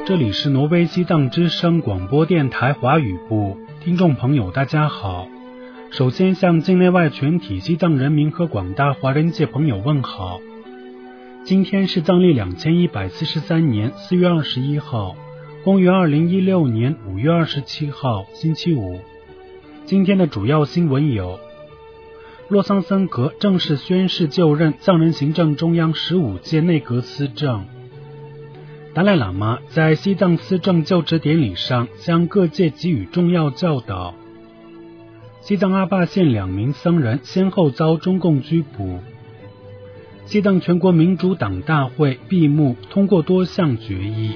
这里是挪威西藏之声广播电台华语部，听众朋友大家好。首先向境内外全体西藏人民和广大华人界朋友问好。今天是藏历2143年4月21号，公元2016年5月27号，星期五。今天的主要新闻有：洛桑森格正式宣誓就任藏人行政中央15届内阁司政。达赖喇嘛在西藏司政就职典礼上向各界给予重要教导。西藏阿坝县2名僧人先后遭中共拘捕。西藏全国民主党大会闭幕，通过多项决议。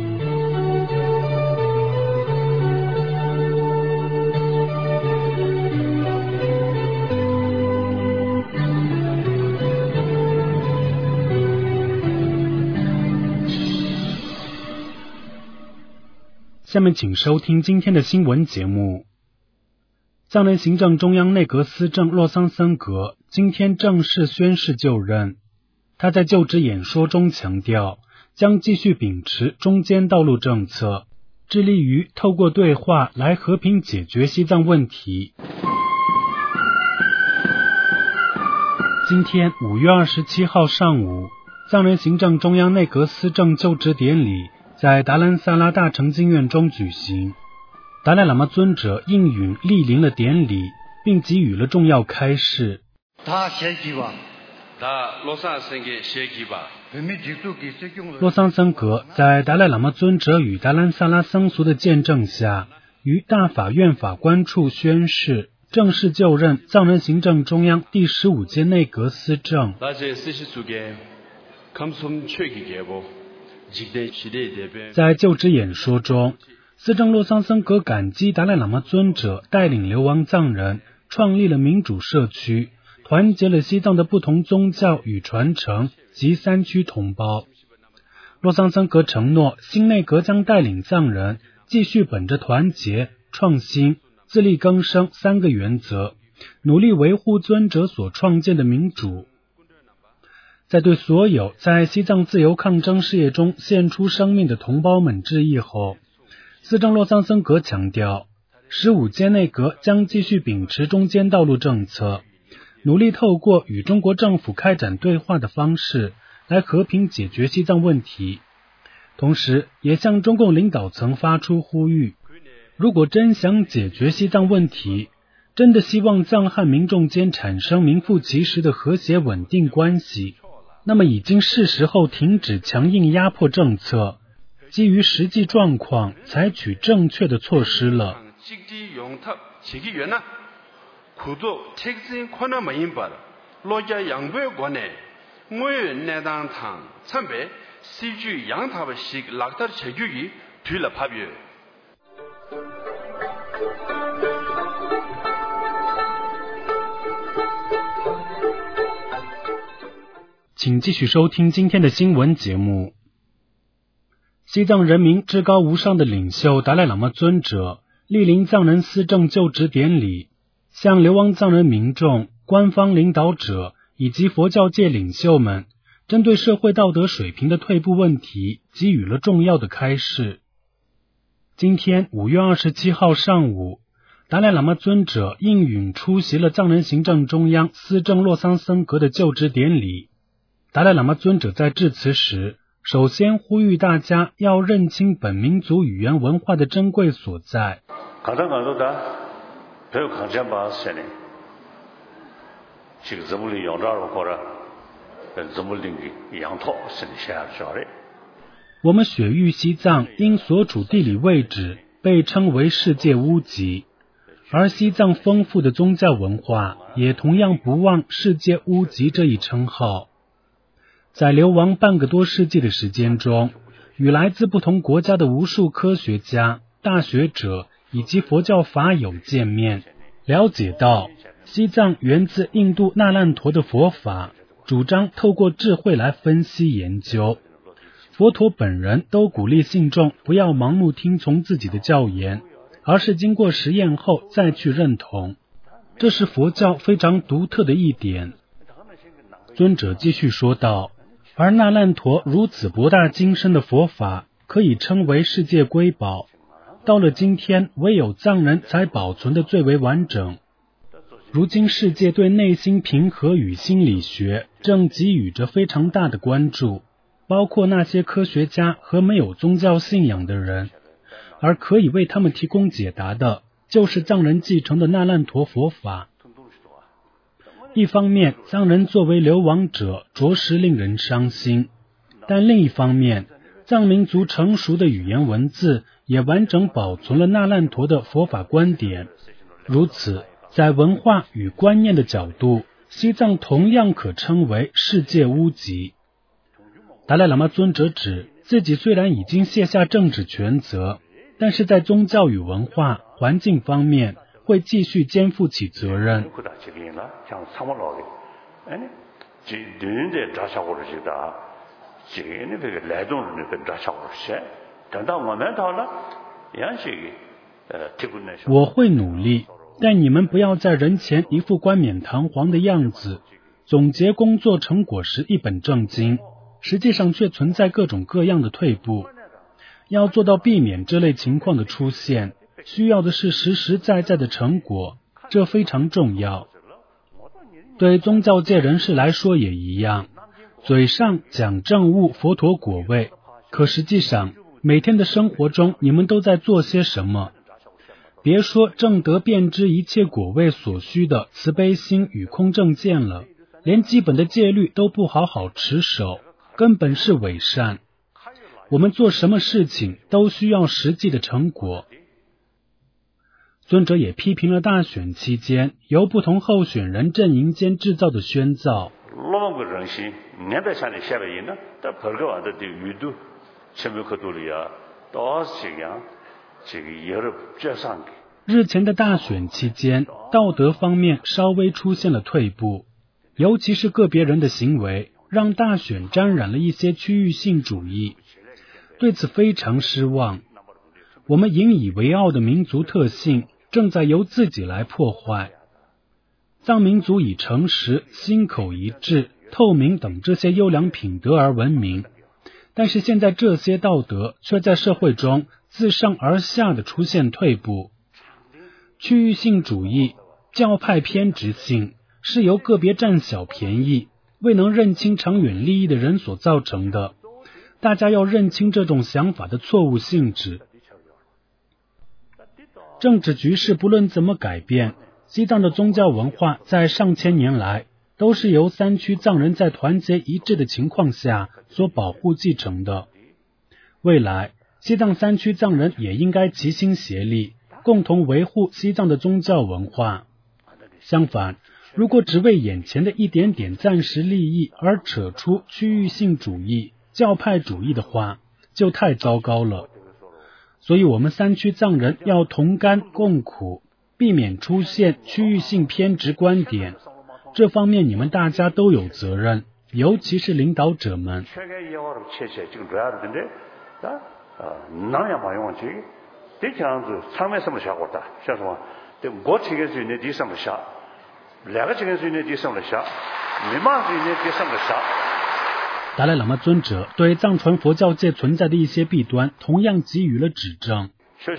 下面请收听今天的新闻节目。藏人行政中央内阁司政洛桑森格今天正式宣誓就任。他在就职演说中强调，将继续秉持中间道路政策，致力于透过对话来和平解决西藏问题。今天5月27号上午，藏人行政中央内阁司政就职典礼在达兰萨拉大成经院中举行。达赖喇嘛尊者应允莅临了典礼，并给予了重要开示。洛桑森格在达赖喇嘛尊者与达兰萨拉僧俗的见证下，于大法院法官处宣誓，正式就任藏人行政中央第15届内阁司政。在就职演说中，司政洛桑森格感激达赖喇嘛尊者带领流亡藏人创立了民主社区，团结了西藏的不同宗教与传承及山区同胞。洛桑森格承诺，新内阁将带领藏人继续本着团结、创新、自力更生3个原则，努力维护尊者所创建的民主。在对所有在西藏自由抗争事业中献出生命的同胞们致意后，司政洛桑森格强调，15届内阁将继续秉持中间道路政策，努力透过与中国政府开展对话的方式来和平解决西藏问题。同时也向中共领导层发出呼吁，如果真想解决西藏问题，真的希望藏汉民众间产生名副其实的和谐稳定关系，那么已经是时候停止强硬压迫政策，基于实际状况采取正确的措施了。请继续收听今天的新闻节目。西藏人民至高无上的领袖达赖喇嘛尊者莅临藏人司政就职典礼，向流亡藏人民众、官方领导者以及佛教界领袖们针对社会道德水平的退步问题给予了重要的开示。今天5月27号上午，达赖喇嘛尊者应允出席了藏人行政中央司政洛桑森格的就职典礼。达赖喇嘛尊者在致辞时，首先呼吁大家要认清本民族语言文化的珍贵所在。我们雪域西藏因所处地理位置被称为世界屋脊，而西藏丰富的宗教文化也同样不忘世界屋脊这一称号。在流亡半个多世纪的时间中，与来自不同国家的无数科学家、大学者以及佛教法友见面，了解到西藏源自印度那烂陀的佛法，主张透过智慧来分析研究。佛陀本人都鼓励信众不要盲目听从自己的教言，而是经过实验后再去认同，这是佛教非常独特的一点。尊者继续说道，而那烂陀如此博大精深的佛法， 可以称为世界瑰宝，到了今天，唯有藏人才保存得最为完整。如今世界对内心平和与心理学正给予着非常大的关注，包括那些科学家和没有宗教信仰的人，而可以为他们提供解答的，就是藏人继承的那烂陀佛法。一方面，藏人作为流亡者，着实令人伤心，但另一方面，藏民族成熟的语言文字也完整保存了那烂陀的佛法观点。如此，在文化与观念的角度，西藏同样可称为世界屋脊。达赖喇嘛尊者指，自己虽然已经卸下政治权责，但是在宗教与文化、环境方面会继续肩负起责任。我会努力，但你们不要在人前一副冠冕堂皇的样子，总结工作成果时一本正经，实际上却存在各种各样的退步。要做到避免这类情况的出现，需要的是实实在在的成果，这非常重要。对宗教界人士来说也一样，嘴上讲证悟佛陀果位，可实际上每天的生活中你们都在做些什么？别说证得遍知一切果位所需的慈悲心与空正见了，连基本的戒律都不好好持守，根本是伪善。我们做什么事情都需要实际的成果。尊者也批评了大选期间由不同候选人阵营间制造的喧噪。日前的大选期间，道德方面稍微出现了退步，尤其是个别人的行为，让大选沾染了一些区域性主义。对此非常失望。我们引以为傲的民族特性正在由自己来破坏。藏民族以诚实、心口一致、透明等这些优良品德而闻名，但是现在这些道德却在社会中自上而下的出现退步。区域性主义、教派偏执性是由个别占小便宜、未能认清长远利益的人所造成的。大家要认清这种想法的错误性质。政治局势不论怎么改变，西藏的宗教文化在上千年来都是由三区藏人在团结一致的情况下所保护继承的。未来，西藏三区藏人也应该齐心协力，共同维护西藏的宗教文化。相反，如果只为眼前的一点点暂时利益而扯出区域性主义、教派主义的话，就太糟糕了。所以我们三区藏人要同甘共苦，避免出现区域性偏执观点。这方面你们大家都有责任，尤其是领导者们。达赖喇嘛尊者对藏传佛教界存在的一些弊端同样给予了指正。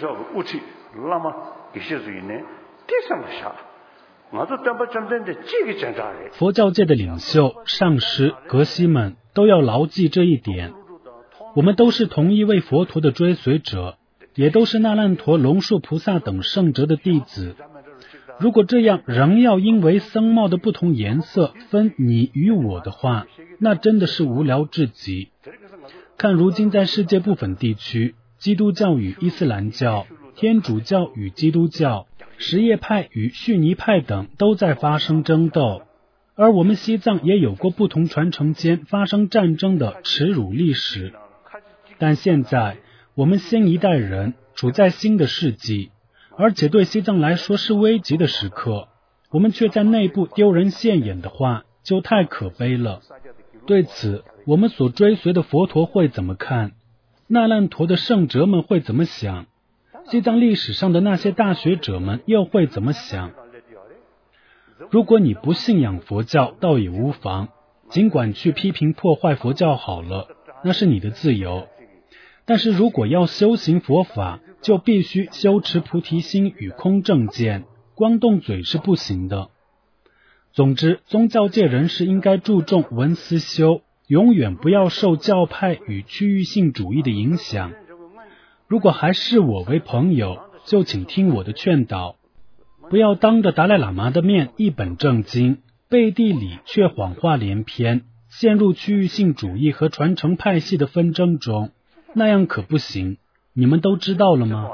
佛教界的领袖、上师、格西们都要牢记这一点。我们都是同一位佛陀的追随者，也都是那烂陀、龙树菩萨等圣者的弟子。如果这样仍要因为僧帽的不同颜色分你与我的话，那真的是无聊至极。看如今在世界部分地区，基督教与伊斯兰教、天主教与基督教、什叶派与逊尼派等都在发生争斗，而我们西藏也有过不同传承间发生战争的耻辱历史。但现在我们新一代人处在新的世纪，而且对西藏来说是危急的时刻，我们却在内部丢人现眼的话，就太可悲了。对此，我们所追随的佛陀会怎么看？那烂陀的圣哲们会怎么想？西藏历史上的那些大学者们又会怎么想？如果你不信仰佛教，倒也无妨，尽管去批评破坏佛教好了，那是你的自由。 但是如果要修行佛法，就必须修持菩提心与空正见，光动嘴是不行的。总之，宗教界人士应该注重闻思修，永远不要受教派与区域性主义的影响。如果还视我为朋友，就请听我的劝导，不要当着达赖喇嘛的面一本正经，背地里却谎话连篇，陷入区域性主义和传承派系的纷争中，那样可不行。你们都知道了吗？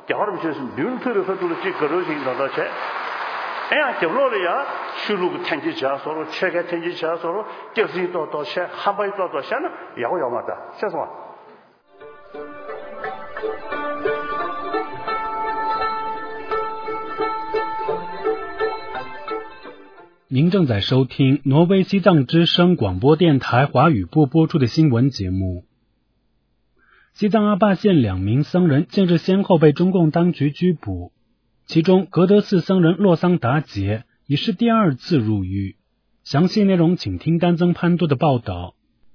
您正在收听挪威西藏之声广播电台华语部播出的新闻节目。西藏阿坝县2名僧人近日先后被中共当局拘捕，其中格德寺僧人洛桑达杰已是第2次入狱。详细内容请听丹增潘多的报道。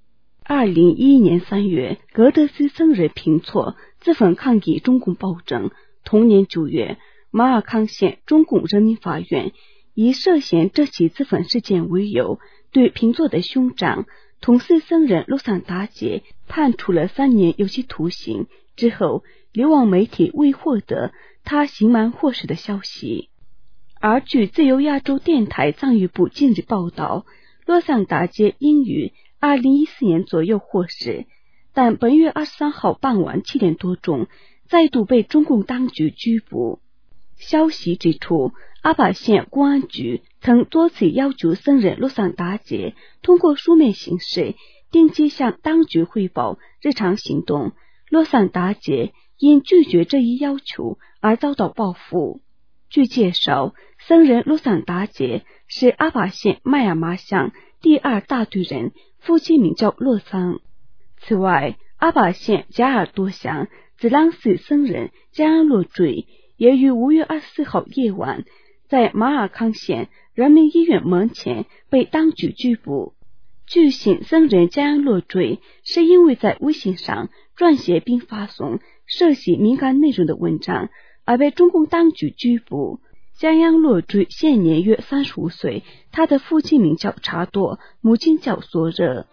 2011年3月，格德寺僧人平措自焚抗议中共暴政。同年9月，马尔康县中共人民法院以涉嫌这起自焚事件为由，对平措的兄长同寺僧人洛桑达杰判处了3年有期徒刑。之后，流亡媒体未获得他刑满获释的消息。而据自由亚洲电台藏语部近日报道，洛桑达杰应于2014年左右获释，但本月23号傍晚7点多钟再度被中共当局拘捕。消息指出，阿坝县公安局曾多次要求僧人洛桑达杰通过书面形式定期向当局汇报日常行动。洛桑达杰因拒绝这一要求而遭到报复。据介绍，僧人洛桑达杰是阿坝县麦亚麻乡第2大队人，父亲名叫洛桑。此外，阿坝县加尔多乡子朗寺僧人加安洛坠也于5月24号夜晚在马尔康县人民医院门前被当局拘捕。据悉，僧人加安洛坠是因为在微信上撰写并发送涉及敏感内容的文章而被中共当局拘捕。加安洛坠现年约35岁，他的父亲名叫查多，母亲叫索热。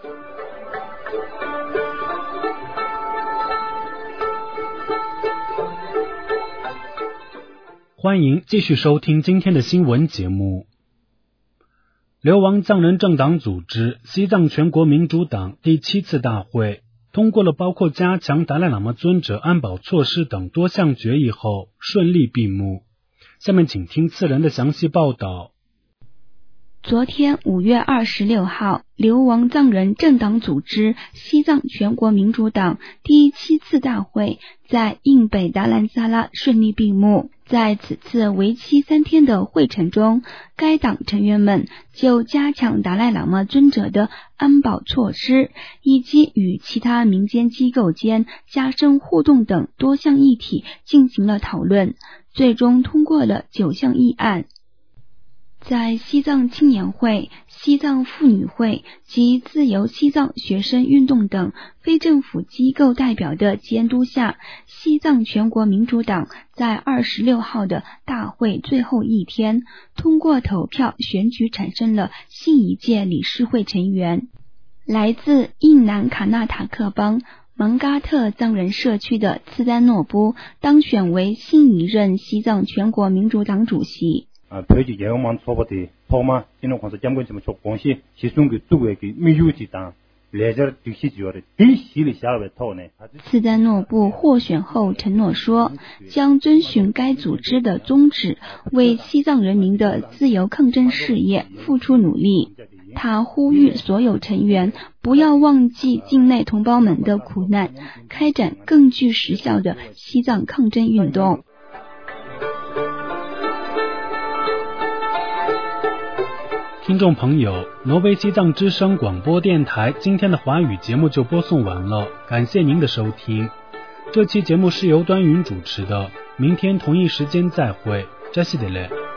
欢迎继续收听今天的新闻节目。流亡藏人政党组织西藏全国民主党第7次大会通过了包括加强达赖喇嘛尊者安保措施等多项决议后顺利闭幕。下面请听次人的详细报道。 昨天5月26号，流亡藏人政党组织西藏全国民主党第7次大会在印北达兰萨拉顺利闭幕。在此次为期3天的会程中，该党成员们就加强达赖喇嘛尊者的安保措施以及与其他民间机构间加深互动等多项议题进行了讨论，最终通过了9项议案。在西藏青年会、西藏妇女会及自由西藏学生运动等非政府机构代表的监督下，西藏全国民主党在26号的大会最后一天通过投票选举产生了新一届理事会成员。来自印南卡纳塔克邦芒嘎特藏人社区的次丹诺布当选为新一任西藏全国民主党主席。 표지 예언만 초보디 토마 이는 관서 잠근지만 조건시 시중기 두고에기 미유지당 레저 득시지요를 디시리 샤베 토네。 次丹诺布获选后承诺说，将遵循该组织的宗旨，为西藏人民的自由抗争事业付出努力。他呼吁所有成员不要忘记境内同胞们的苦难，开展更具实效的西藏抗争运动。 听众朋友，挪威西藏之声广播电台今天的华语节目就播送完了，感谢您的收听。这期节目是由端云主持的，明天同一时间再会，扎西德勒。